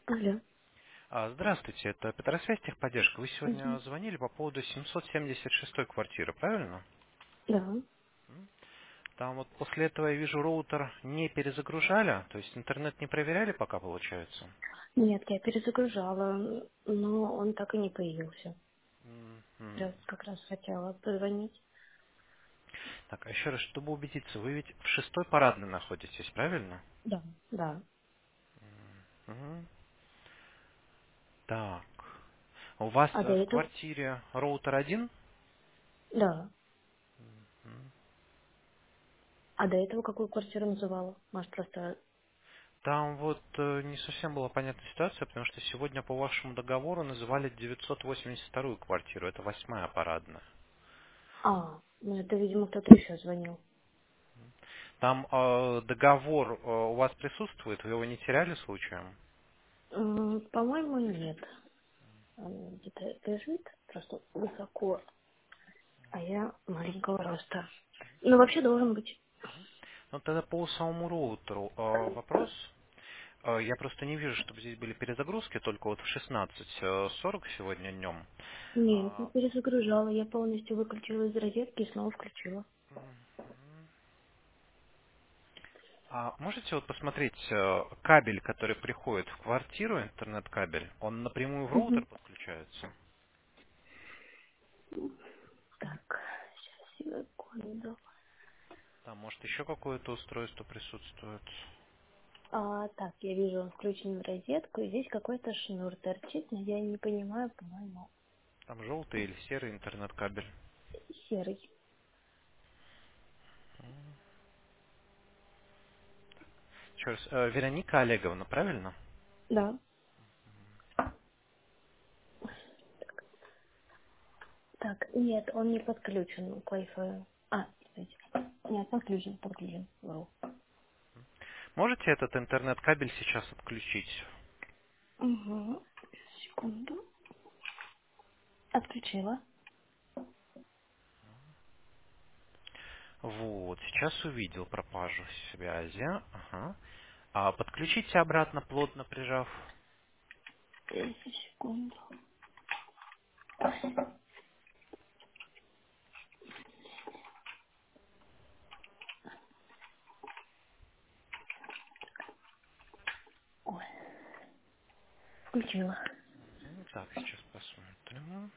Алло. Здравствуйте, это Петросвязь техподдержка. Вы сегодня Мгм. звонили по поводу 776 квартиры, правильно? Да. Там вот после этого я вижу, роутер не перезагружали, то есть интернет не проверяли пока, получается? Нет, я перезагружала, но он так и не появился. Мгм. Я как раз хотела позвонить. Так, а еще раз, чтобы убедиться, вы ведь в шестой парадной находитесь, правильно? Да. Да. Мгм. Так, у вас А до в этого? квартире роутер один? Да. Мгм. А до этого какую квартиру называла? Может, просто... Там вот не совсем была понятна ситуация, потому что сегодня по вашему договору называли 982-ю квартиру, это восьмая парадная. Ну это, видимо, кто-то еще звонил. Там договор у вас присутствует, вы его не теряли случаем? По-моему, нет. Он где-то лежит просто высоко, а я маленького роста. Ну, вообще должен быть. Ну тогда по самому роутеру вопрос. Я просто не вижу, чтобы здесь были перезагрузки, только вот в 16:40 сегодня днем. Нет, не перезагружала. Я полностью выключила из розетки и снова включила. А можете вот посмотреть кабель, который приходит в квартиру, интернет-кабель, он напрямую в роутер Угу. подключается? Так, сейчас, секунду. Там, может, еще какое-то устройство присутствует? Так, я вижу, он включен в розетку, и здесь какой-то шнур торчит, но я не понимаю, по-моему, Там желтый или серый интернет-кабель? серый. Еще раз, Вероника Олеговна, правильно? Да. Так, нет, он не подключен к Wi-Fi. Кстати. Нет, подключен, подключен. Вру. Можете этот интернет-кабель сейчас отключить? Угу. Секунду. Отключила. Вот, сейчас увидел пропажу связи. Ага. А подключите обратно, плотно прижав. Секунду. Ой, включила. Так, сейчас посмотрим.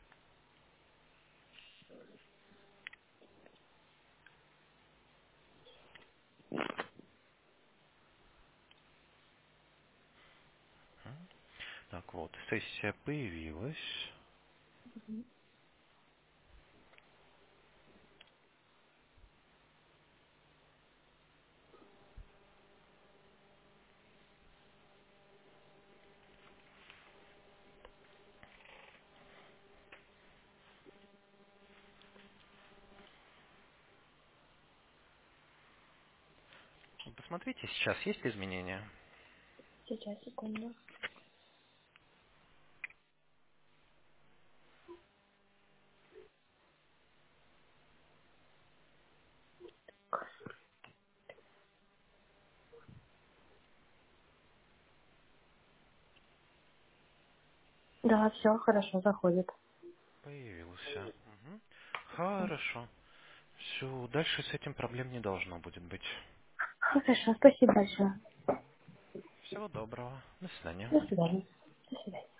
Так, вот, сессия появилась. Ну, посмотрите, сейчас есть изменения? Сейчас, секунду. Да, все, хорошо, заходит. Появился. Мгм. Хорошо. Все, дальше с этим проблем не должно будет быть. Хорошо, спасибо большое. Всего доброго. До свидания. До свидания. До свидания.